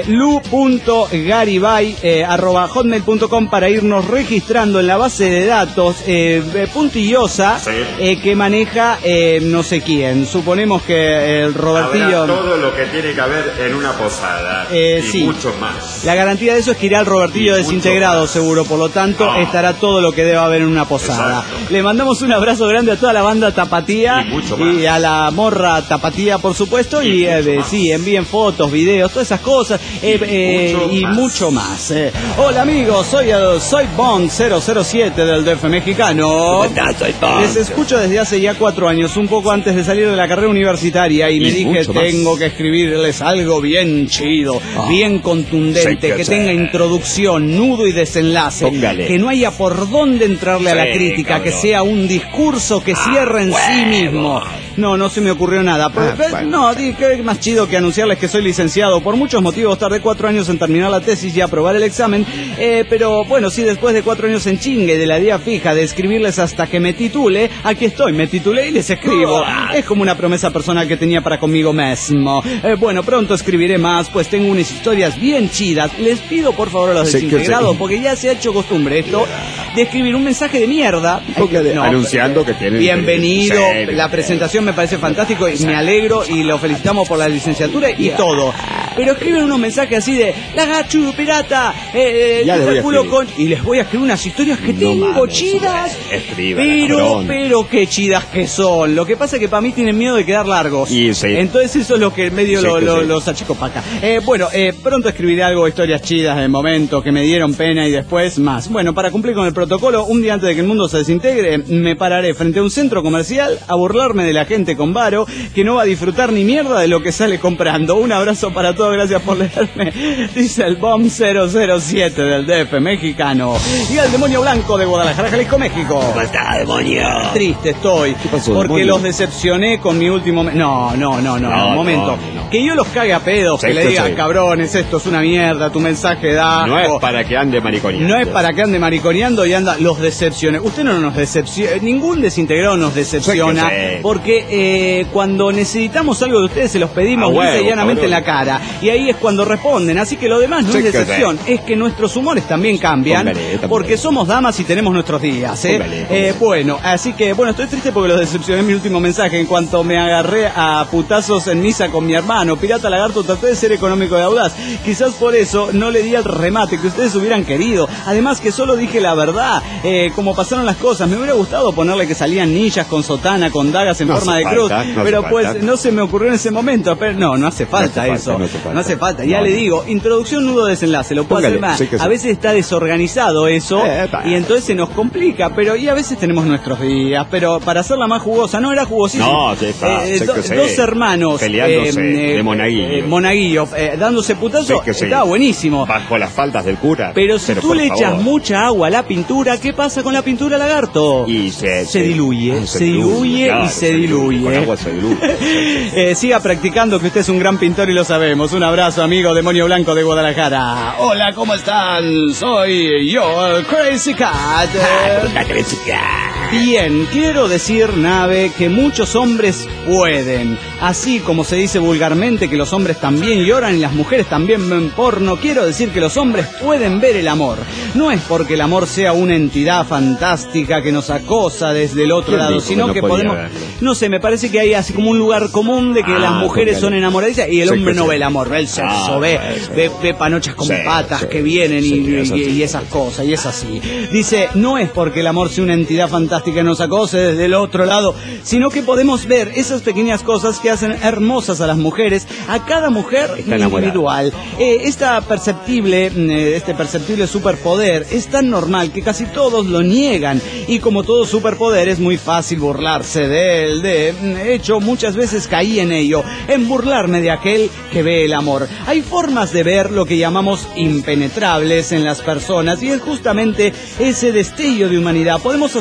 lu.garibay, eh, arroba hotmail punto com, para irnos registrando en la base de datos eh, puntillosa, sí. eh, que maneja eh, no sé quién. Suponemos que el Robertillo... Habrá todo lo que tiene que haber en una posada, eh, y sí. mucho más. La garantía de eso es que irá el Robertillo y desintegrado seguro, por lo tanto oh. estará todo lo que deba haber en una posada. Exacto. Le mandamos un abrazo grande a toda la banda Tapatía y, mucho más. y a la morra Tapatía, por supuesto, y, y eh, sí, envíen fotos, videos, todas esas cosas, eh, eh, mucho y más. mucho más. Eh. Hola amigos, soy el, soy Bond cero cero siete del D F mexicano. ¿Cómo estás? Soy Bond. Les escucho desde hace ya cuatro años, un poco antes de salir de la carrera universitaria, y, y me dije, tengo más. que escribirles algo bien chido, oh. bien contundente, que, que tenga introducción, nudo y desenlace, Póngale. que no haya por dónde entrarle sí, a la crítica, cabrón. que sea un discurso que cierre ah, en bueno. sí mismo. No, no se me ocurrió nada. Pero, ah, bueno. No, qué más chido que anunciarles que soy licenciado. Por muchos motivos tardé cuatro años en terminar la tesis y aprobar el examen, eh, pero bueno, sí, después de cuatro años en chingue de la idea fija de escribirles hasta que me titule, aquí estoy, me titulé y les escribo. Es como una promesa personal que tenía para conmigo mismo. Eh, bueno, pronto escribiré más, pues tengo unas historias bien chidas. Les pido por favor a los sí, desintegrados, sí. porque ya se ha hecho costumbre esto, de escribir un mensaje de mierda. Porque, no, anunciando que tienen... Bienvenido, sí, la presentación me parece fantástico y me alegro y lo felicitamos por la licenciatura y todo. Pero escriben unos mensajes así de la gachu, pirata, eh, eh, culo con... y les voy a escribir unas historias que no tengo mames, chidas. Escriba, pero, cabrón. pero qué chidas que son. Lo que pasa es que para mí tienen miedo de quedar largos. Y sí. Entonces eso es lo que medio sí, lo, lo, sí. los achicopaca. Eh, bueno, eh, pronto escribiré algo, historias chidas de momento que me dieron pena y después más. Bueno, para cumplir con el protocolo, un día antes de que el mundo se desintegre, me pararé frente a un centro comercial a burlarme de la gente con varo que no va a disfrutar ni mierda de lo que sale comprando. Un abrazo para todos, gracias por leerme. Dice el Bomb cero cero siete del D F mexicano. Y el demonio blanco de Guadalajara, Jalisco, México. ¿Cómo está, demonio? Triste estoy. ¿Qué pasó, porque demonio? Los decepcioné con mi último... Me no, no, no, no, no, un momento. No, no. Que yo los cague a pedos, sí, que le diga, sí. cabrones, esto es una mierda, tu mensaje da... No es para que ande mariconeando. No es para que ande mariconeando y anda, los decepcione. Usted no nos decepciona, ningún desintegrado nos decepciona, sí, sí. porque eh, cuando necesitamos algo de ustedes se los pedimos lisa y llanamente en la cara. Y ahí es cuando responden. Así que lo demás no sí, es decepción, sí. es que nuestros humores también cambian, Póngale, porque somos damas y tenemos nuestros días. ¿eh? Póngale, póngale. Eh, bueno, así que bueno, estoy triste porque los decepcioné en mi último mensaje. En cuanto me agarré a putazos en misa con mi hermano, Pirata Lagarto, traté de ser económico y audaz. Quizás por eso no le di el remate que ustedes hubieran querido. Además que solo dije la verdad, eh, como pasaron las cosas. Me hubiera gustado ponerle que salían ninjas con sotana, con dagas en no forma de falta, cruz, no pero pues falta. no se me ocurrió en ese momento. Pero no, no hace falta no hace eso. Falta, no, hace falta. no hace falta. Ya no, le no. digo, introducción, nudo, desenlace. Lo puedo Póngale, hacer más. Sí sí. A veces está desorganizado eso eh, y entonces se nos complica. Pero y a veces tenemos nuestros días. Pero para hacerla más jugosa, no era jugosísima. No, sí está. Eh, do, dos hermanos peleándose eh, de monaguillo, eh, monaguillo eh, dándose putazo, sí estaba sí. buenísimo. Bajo las faldas del cura. Pero si pero tú le favor. echas mucha agua a la pintura, ¿qué pasa con la pintura, Lagarto? Y se, se, se diluye, se, se diluye claro, y se, se diluye. Con agua se diluye. eh, siga practicando, que usted es un gran pintor y lo sabemos. Un abrazo, amigo Demonio Blanco de Guadalajara. Hola, ¿cómo están? Soy yo, el Crazy Cat. La Crazy Cat. Bien, quiero decir, Nave, que muchos hombres pueden. Así como se dice vulgarmente que los hombres también lloran y las mujeres también ven porno, quiero decir que los hombres pueden ver el amor. No es porque el amor sea una entidad fantástica que nos acosa desde el otro lado, sino que, no que podemos... Verlo? No sé, me parece que hay así como un lugar común de que ah, las mujeres son enamoradizas y el hombre sí, no sí. ve el amor, ve el sexo, ah, ve, ve, ve panochas con sí, patas sí, que vienen sí, y, y, y esas cosas, y es así. Dice, no es porque el amor sea una entidad fantástica que nos acose desde el otro lado, sino que podemos ver esas pequeñas cosas que hacen hermosas a las mujeres, a cada mujer Está individual. Eh, esta perceptible, eh, este perceptible superpoder es tan normal que casi todos lo niegan, y como todo superpoder es muy fácil burlarse de él. De hecho, muchas veces caí en ello, en burlarme de aquel que ve el amor. Hay formas de ver lo que llamamos impenetrables en las personas, y es justamente ese destello de humanidad. Podemos hacerlo todo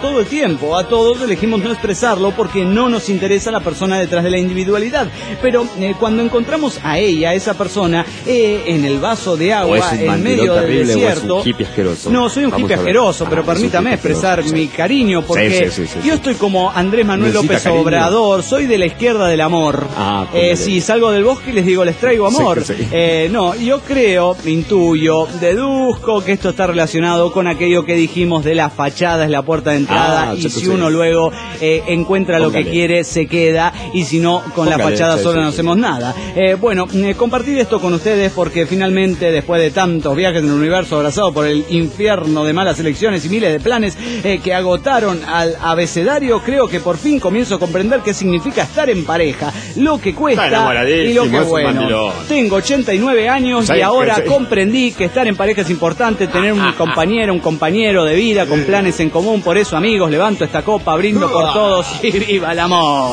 todo el tiempo. A todos elegimos no expresarlo porque no nos interesa la persona detrás de la individualidad. Pero eh, cuando encontramos a ella, esa persona, eh, en el vaso de agua, en medio del desierto... O es un hippie asqueroso. No, soy un Vamos hippie asqueroso, pero ah, permítame expresar mi cariño porque sí, sí, sí, sí, yo sí. estoy como Andrés Manuel Necesita López cariño. Obrador, soy de la izquierda del amor. Ah, eh, si salgo del bosque y les digo, les traigo amor. Sí, sí. Eh, no, yo creo, intuyo, deduzco que esto está relacionado con aquello que dijimos de la fachada es la puerta de entrada Ah, y yo si sé. uno luego eh, encuentra Póngale. lo que quiere, se queda y si no, con Póngale, la fachada sí, sola sí, no sí. hacemos nada. Eh, bueno, eh, compartir esto con ustedes porque finalmente, después de tantos viajes en el universo abrazado por el infierno de malas elecciones y miles de planes eh, que agotaron al abecedario, creo que por fin comienzo a comprender qué significa estar en pareja, lo que Está cuesta y enamoradísimo, lo que es un bueno. mandilón. Tengo ochenta y nueve años y ¿Sabes ahora qué? Sí. comprendí que estar en pareja es importante, tener un compañero, un compañero de vida con planes en común. Por eso, amigos, levanto esta copa, brindo por todos y viva el amor.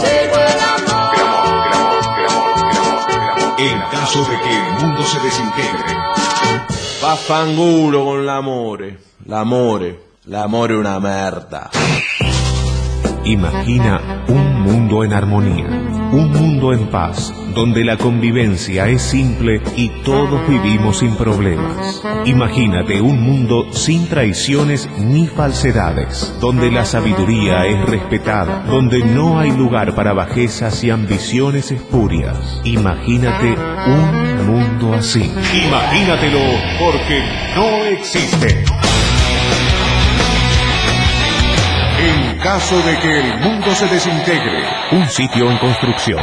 En caso de que el mundo se desintegre, Vaffanculo con l'amore. L'amore. L'amore è una merda. Imagina un mundo en armonía, un mundo en paz, donde la convivencia es simple y todos vivimos sin problemas. Imagínate un mundo sin traiciones ni falsedades, donde la sabiduría es respetada, donde no hay lugar para bajezas y ambiciones espurias. Imagínate un mundo así. imagínatelo porque no existe. En caso de que el mundo se desintegre, Un sitio en construcción.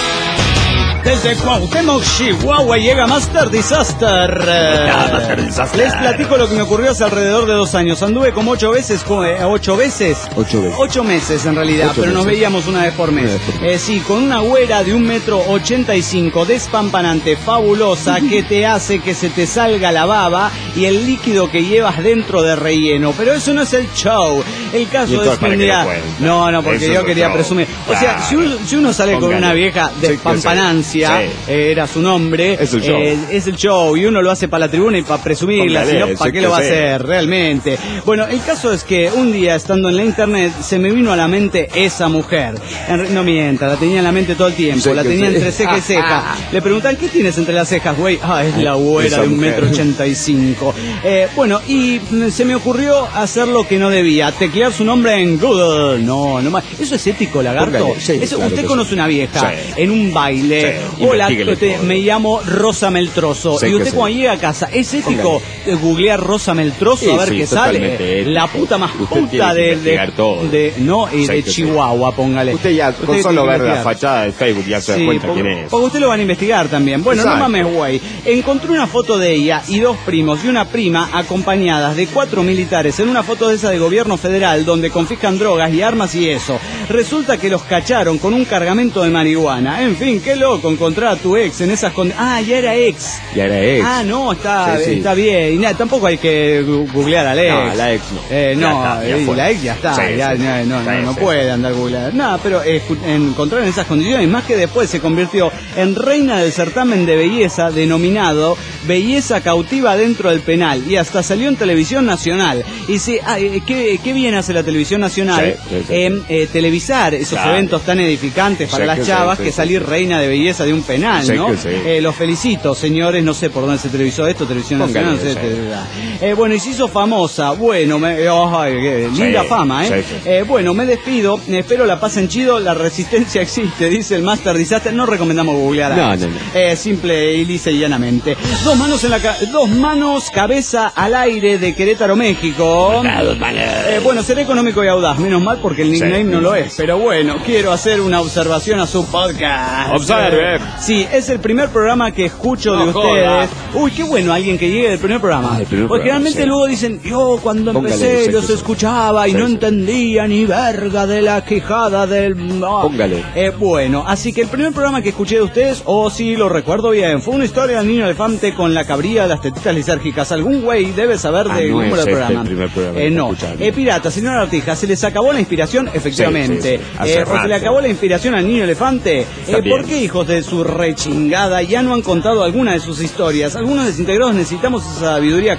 Desde Cuauhtémoc, Chihuahua, llega Master Disaster. Ah, Master Disaster. Les platico lo que me ocurrió hace alrededor de dos años. Anduve como ocho veces, co- eh, ocho veces, Ocho veces. ocho meses en realidad, Ocho pero nos meses. veíamos una vez por mes. Una vez por mes. Eh, sí, con una güera de un metro ochenta y cinco, despampanante, fabulosa, que te hace que se te salga la baba y el líquido que llevas dentro de relleno. Pero eso no es el show. El ¿Y caso entonces es que para un qué día... lo cuenta? No, no, porque Eso yo es el quería show. presumir. O sea, Claro. si uno, si uno sale con Póngale. una vieja Sí, que sí. despampanancia, Sí. eh, era su nombre, Es el show. eh, es el show y uno lo hace para la tribuna y para presumirla, Póngale, si no, sí ¿para qué que lo va a sí. hacer realmente? Bueno, el caso es que un día estando en la internet se me vino a la mente esa mujer. En re- no mienta, la tenía en la mente todo el tiempo, Sí la que tenía sí. entre ceja y ceja. Le preguntan, ¿qué tienes entre las cejas, güey? Ah, es la güera Esa de un mujer. metro ochenta y cinco. Eh, bueno, y mm, se me ocurrió hacer lo que no debía, teclear su nombre en Google. No, no más. ¿Eso es ético, lagarto? Póngale, sí, Eso, claro usted que conoce sí. una vieja Sí. en un baile. Sí, Hola, investíguele te- todo. me llamo Rosa Meltroso. Sí y que usted sí. cuando llega a casa, ¿es ético eh, googlear Rosa Meltroso Sí, a ver sí, qué sale? totalmente ético. La puta más Usted puta tiene que de, de, investigar todo. de- no, y Sí de que sí. Chihuahua, póngale. Usted ya, con tiene solo que ver la investigar. fachada de Facebook ya se da Sí, cuenta porque, quién es. porque usted lo van a investigar también. Bueno, Exacto. no mames, güey. Encontré una foto de ella y dos primos y una prima acompañadas de cuatro militares en una foto de esa de gobierno federal donde confiscan drogas y armas y eso. Resulta que los cacharon con un cargamento de marihuana. En fin, qué loco encontrar a tu ex en esas condiciones. Ah, ya era ex. Ya era ex. Ah, no, está, Sí, sí. está bien. Y nada, tampoco hay que gu- googlear a la ex. No, la ex no. Eh, Ya no, está, ya eh, fue. la ex ya está. Sí, ya, sí. ya, no, no, Sí, no sí. puede andar googleando. Nada, pero eh, escu- encontrar en esas condiciones, más que después se convirtió en reina del certamen de belleza denominado Belleza Cautiva dentro del penal. Y hasta salió en televisión nacional. Y sí, ah, eh, ¿qué, qué bien hace la televisión nacional? Sí, sí, sí. En eh, televisar esos Claro. eventos tan edificantes para Sí, las que sí, chavas sí, que sí, salir sí. reina de belleza de un penal, Sí, ¿no? que sí. Eh, los felicito, señores, no sé por dónde se televisó esto, televisión Póngale, nacional, no sé, sí. te- eh, bueno, y se hizo famosa, bueno, me, ay, qué linda Sí, fama, ¿eh? sí, sí, sí. Eh, bueno, me despido, eh, espero la pasen chido, la resistencia existe, dice el Master Disaster, no recomendamos googlear a No, Alex. no, no. Eh, simple y lisa y llanamente. Dos manos en la ca- dos manos, cabeza al aire de Querétaro, México. Dos manos. Eh, bueno, seré económico y audaz, menos mal porque el nickname Sí. no lo es, pero bueno, quiero hacer una observación a su podcast. Observe. Sí, es el primer programa que escucho de No ustedes. joda. Uy, qué bueno alguien que llegue del primer programa. Ah, del primer porque programa, realmente sí. luego dicen, yo cuando Póngale, empecé sí, los sí, sí. escuchaba y Sí, no sí. entendía ni verga de la quejada del... Ah. Póngale. Eh, bueno, así que el primer programa que escuché de ustedes, o oh, sí, lo recuerdo bien, fue una historia del niño elefante con la cabría, las tetitas lisérgicas. Algún güey debe saber Ah, del no número es del este programa. el primer programa Eh, que no. está escuchando. Eh, pirata, señora Artija, ¿se les acabó la inspiración? Efectivamente. Sí, sí, sí. Hace Eh, ¿o se le rato. acabó la inspiración al niño elefante? Eh, También. ¿Por qué hijos de su rechingada ya no han contado alguna de sus historias? Algunos desintegrados necesitamos esa sabiduría cósmica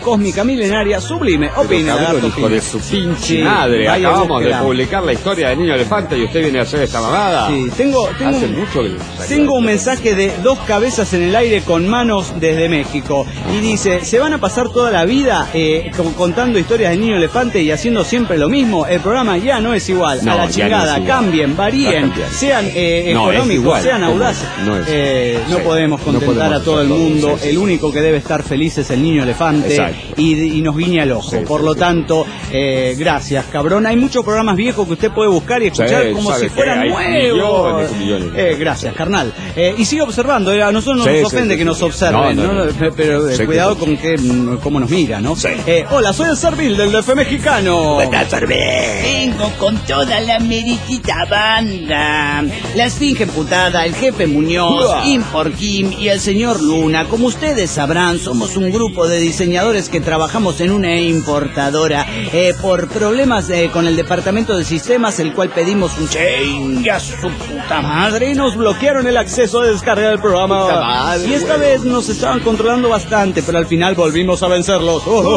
clásica, milenaria, sublime. Opine, Pero, cabrón, lagarto hijo de Pino. su pinche Sí, madre. vaya, Acabamos de búsquela. publicar la historia del niño elefante y usted viene a hacer esta mamada. Sí, tengo, tengo, Hace un, mucho que... tengo un mensaje de dos cabezas en el aire con manos desde México. Y dice, ¿se van a pasar toda la vida eh, con- contando historias del niño elefante y haciendo siempre lo mismo? El programa ya no es igual. No, a la ya chingada, no es igual. cambien, Va a varíen, cambiar. sean eh, No, es económicos, igual. sean ¿Cómo? audaces. No es. Eh, no Sí. podemos No contentar podemos a todo el hacer todo, mundo. sí, sí. El único que debe estar feliz es el niño elefante. Exacto. Y, y nos guiña el ojo. Sí, Por sí, lo sí. tanto, eh, gracias, cabrón. Hay muchos programas viejos que usted puede buscar y escuchar Sí, como sabe si que fueran hay nuevos. millones y millones. Eh, gracias, carnal. Eh, y sigue observando. eh, A nosotros no Sí, nos sí, ofende sí, que sí. nos observen, No, no, ¿no? no. Pe- pero eh, Sé que cuidado sí. con que, mm, cómo nos mira, ¿no? Sí. Eh, hola, soy el Servil del D F mexicano. Buenas tardes. Vengo con toda la meritita banda. La Esfinge Emputada, el Jefe Muñoz, Uah. Impor Kim y el señor Luna. Como ustedes sabrán, somos un grupo de diseñadores que trabajamos en una importadora eh, por problemas eh, con el departamento de sistemas, el cual pedimos un chinga su puta madre. Madre, nos bloquearon el acceso a descargar el programa. Puta madre, y esta güey. vez nos estaban controlando bastante, pero al final volvimos a vencerlos.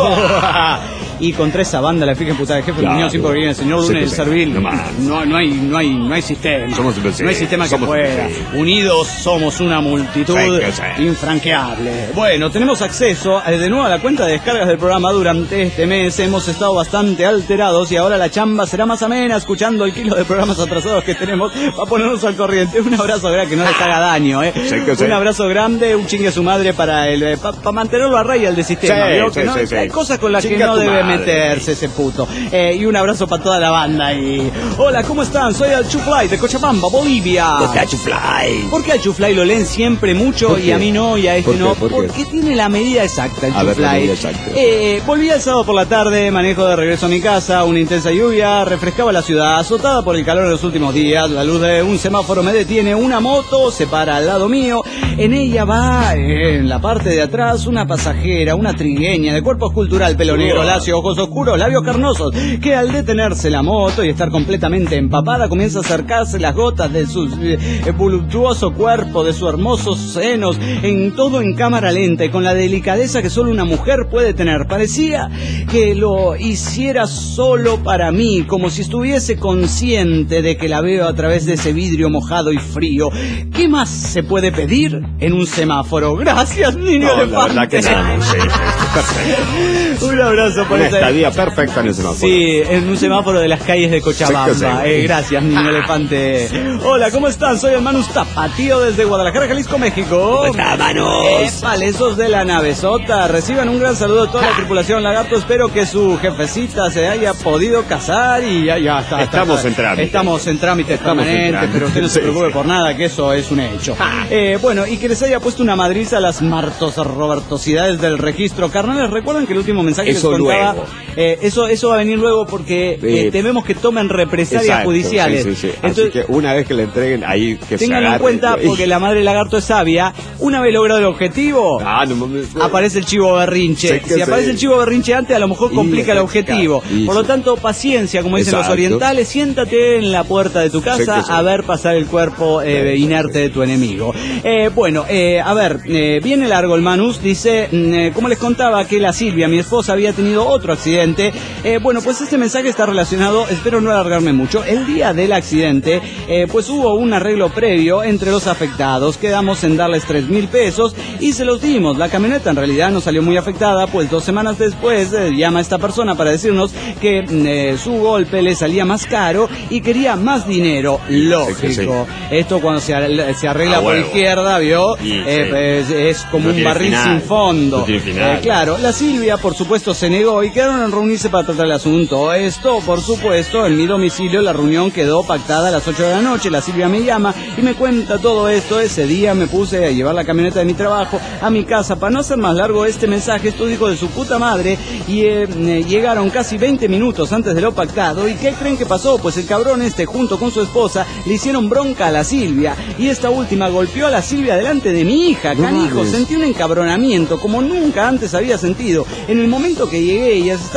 Y contra esa banda, la fija puta de jefe Claro. Muñoz, Impor Kim, el señor Sí, Luna y el sí. Servil. No más. No, no hay, no hay, no hay sistema. Somos un- sí, no hay sistema que somos un- pueda. sí. Unidos somos una multitud Sí, que sí. infranqueable. Bueno, tenemos acceso eh, de nuevo a la cuenta de descargas del programa. Durante este mes hemos estado bastante alterados y ahora la chamba será más amena escuchando el kilo de programas atrasados que tenemos para ponernos al corriente. Un abrazo grande, que no les haga daño, ¿eh? Sí, que sí. Un abrazo grande, un chingue a su madre para el para mantenerlo a raya el de sistema. Sí, ¿vio? sí, Que no- sí, sí. Hay cosas con las que Chinga no tu debe madre. meterse ese puto. Eh, y un abrazo para toda la banda. Y hola, ¿cómo están? Soy el Chuflay de Cochabamba, Bolivia. Cachufly. ¿Por qué al Chuflay lo leen siempre mucho ¿Por y qué? a mí no y a este ¿Por qué? no? ¿Por qué? Porque tiene la medida exacta el A ver, la Chuflay. medida exacta. Eh, volví el sábado por la tarde, manejo de regreso a mi casa, una intensa lluvia refrescaba la ciudad, azotada por el calor de los últimos días. La luz de un semáforo me detiene, una moto se para al lado mío. En ella va, eh, en la parte de atrás, una pasajera, una trigueña de cuerpo escultural, pelo negro, lacio, ojos oscuros, labios carnosos, que al detenerse la moto y estar completamente empapada, comienza a acercarse las gotas de su eh, voluptuoso cuerpo, de sus hermosos senos, en todo en cámara lenta y con la delicadeza que solo una mujer puede tener. Parecía que lo hiciera solo para mí, como si estuviese consciente de que la veo a través de ese vidrio mojado y frío. ¿Qué más se puede pedir en un semáforo? Gracias, niño No, la elefante. verdad que no. Sí, sí, perfecto. Un abrazo por Una esa... estadía perfecta en ese semáforo. Sí, en un semáforo de las calles de Cochabamba. Sí, que sí. Eh, gracias, niño elefante. Hola, ¿cómo están? Soy el Manus Tapatío desde Guadalajara, Jalisco, México. Hola, Manos. Épale, esos de la navezota. Reciban un gran saludo a toda la tripulación Lagarto. Espero que su jefecita se haya podido casar y ya, ya está. Estamos está. en trámite. Estamos en trámite Estamos en permanente, trámite. pero usted no se Sí, preocupe sí. por nada, que eso es un hecho. Eh, bueno, y que les haya puesto una madriza a las martos robertosidades del registro. Carnales, ¿recuerdan que el último mensaje Eso que les contaba? luego. Eh, eso, eso va a venir luego porque eh, Eh, tememos que tomen represalias Exacto, judiciales. sí, sí, sí. Entonces, Así que una vez que le entreguen ahí que se ténganlo en agarre, cuenta güey. porque la madre lagarto es sabia. Una vez logrado el objetivo, Ah, no mames. aparece el chivo berrinche. Sí que Si aparece sí. el chivo berrinche antes, a lo mejor Y complica el es objetivo. complicado. Y Por lo sí. tanto, paciencia, como dicen los Exacto. orientales. Siéntate en la puerta de tu casa Sí que sí. a ver pasar el cuerpo eh, Sí, sí, inerte sí. de tu enemigo. Eh, bueno, eh, a ver, eh, viene largo el Manus. Dice, mm, eh, como les contaba, que la Silvia, mi esposa, había tenido otro accidente. Eh, bueno, pues este mensaje está relacionado, espero no alargarme mucho. El día del accidente, eh, pues hubo un arreglo previo entre los afectados. Quedamos en darles tres mil pesos y se los dimos. La camioneta en realidad no salió muy afectada, pues dos semanas después eh, llama esta persona para decirnos que mm, eh, su golpe le salía más caro y quería más dinero. Lógico. Sí, sí. Esto cuando se, ar- se arregla A por huevo. izquierda, ¿vio? Y, Eh, sí. es, es como No un tiene barril final. sin fondo. No tiene final. Eh, claro, la Silvia por supuesto se negó y quedaron en reunirse para tratar el asunto. Esto, por supuesto, en mi domicilio la reunión quedó pactada a las ocho de la noche. La Silvia me llama y me cuenta todo esto. Ese día me puse a llevar la camioneta de mi trabajo a mi casa. Para no hacer más largo este mensaje, estos hijos de su puta madre y eh, eh, llegaron casi veinte minutos antes de lo pactado. ¿Y qué creen que pasó? Pues el cabrón este junto con su esposa le hicieron bronca a la Silvia y esta última golpeó a la Silvia delante de mi hija. No Canijo, mames. sentí un encabronamiento como nunca antes había sentido. En el momento que llegué ella se estaba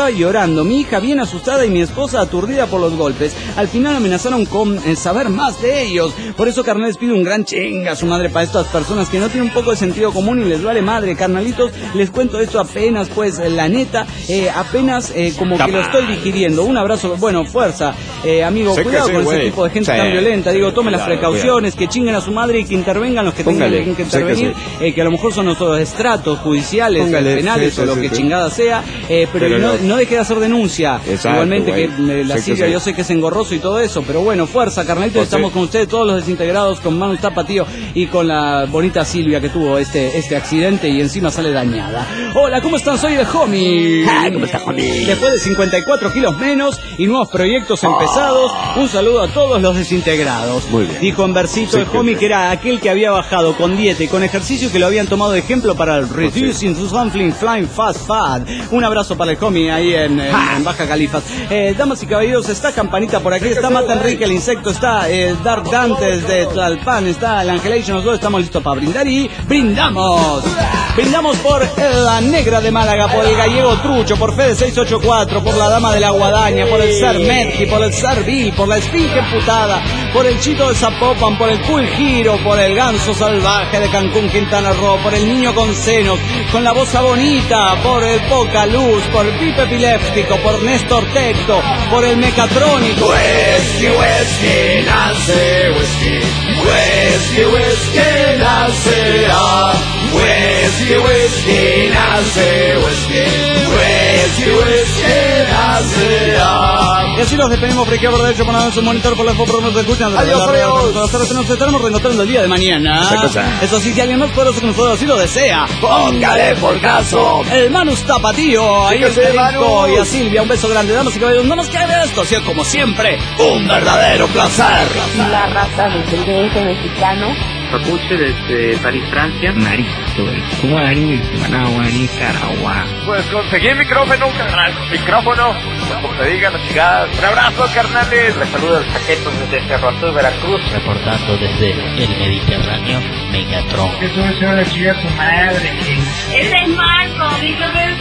estaba llorando, mi hija bien asustada y mi esposa aturdida por los golpes. Al final amenazaron con eh, saber más de ellos. Por eso, carnal, les pido un gran chinga a su madre para estas personas que no tienen un poco de sentido común y les vale madre. Carnalitos, les cuento esto apenas, pues, la neta, eh, apenas eh, como que lo estoy digiriendo. Un abrazo, bueno, fuerza, eh, amigo, Sé cuidado sí, con güey. ese tipo de gente Sí. tan violenta. Digo, tomen las Cuidado, precauciones, que chinguen a su madre y que intervengan los que Póngale. tengan que Sé que intervenir, sí. eh, que a lo mejor son los estratos judiciales, Póngale. penales Sí, o sí, lo sí, que sí. chingada sea, eh, pero, Pero no, no. no deje de hacer denuncia. Exacto, Igualmente güey. que eh, la Sé que Silvia, sí. yo sé que es engorroso y todo eso, pero bueno, fuerza, carnalito, Pues estamos sí. con ustedes, todos los desintegrados, con Manu Tapatío y con la bonita Silvia que tuvo este, este accidente y encima sale dañada. Hola, ¿cómo están? Soy el Homie. Ah, ¿cómo está, homie? Después de cincuenta y cuatro kilos menos y nuevos proyectos empezados, un saludo a todos los desintegrados. Muy bien. Dijo en versito Sí, el que- Homie que era aquel que había bajado con dieta y con ejercicio, que lo habían tomado de ejemplo para el Reducing to Something Flying Fast Fad. Un abrazo para el Homie ahí en, en, en Baja Califas. Eh, damas y caballeros, está Campanita por aquí, está Mata Enrique el Insecto, está eh, Dark Dantes de Tlalpan, está el Angelation, nosotros estamos listos para brindar y brindamos. Brindamos por la Negra de Málaga, por el Gallego Trucho, por Fede seiscientos ochenta y cuatro, por la Dama de la Guadaña, por el Ser Metki, por el Ser Bill, por la Esfinge Putada, por el Chito de Zapopan, por el Cool Giro, por el Ganso Salvaje de Cancún, Quintana Roo, por el Niño con Senos, con la Boza Bonita, por el Poca Luz, por el Pipe Epiléptico, por Néstor Tecto, por el Mecatrónico. Whisky, whisky, Nancy, whisky. Whisky, whisky, Nancy, ah. Whisky, whisky, Nancy, whisky. Whisky, whisky, Nancy, ah. Y así nos despedimos por izquierda por derecho, por en su monitor, por la foto, por nos escuchan. Adiós, adiós. Nosotros nos estaremos reencontrando el día de mañana. Esa cosa. Eso sí, si alguien más poderoso que nosotros así lo desea, Póngale por caso. el Manus Tapatío, ahí Sí que el sí, Perico Manus. y a Silvia, un beso grande. Damas y caballeros, no nos quede de esto, así es como siempre. Un verdadero placer. La raza del D F mexicano. Papuche desde París, Francia. Marito, el Juárez, Managua, Nicaragua. Pues conseguí micrófono, carnal. Micrófono, como te digan las chigadas. Un abrazo, carnales. Les saluda el Paquetos desde Cerro Azul, Veracruz. Reportando desde el Mediterráneo, Megatron. Eso es una chica su madre. Es el Marco, dígame.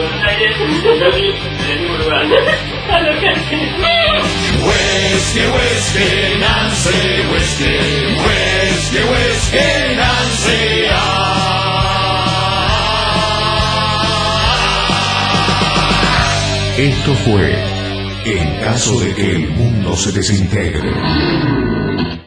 Whiskey, whiskey, Nancy, whiskey. Whiskey, whiskey, Nancy, ah. Esto fue En caso de que el mundo se desintegre.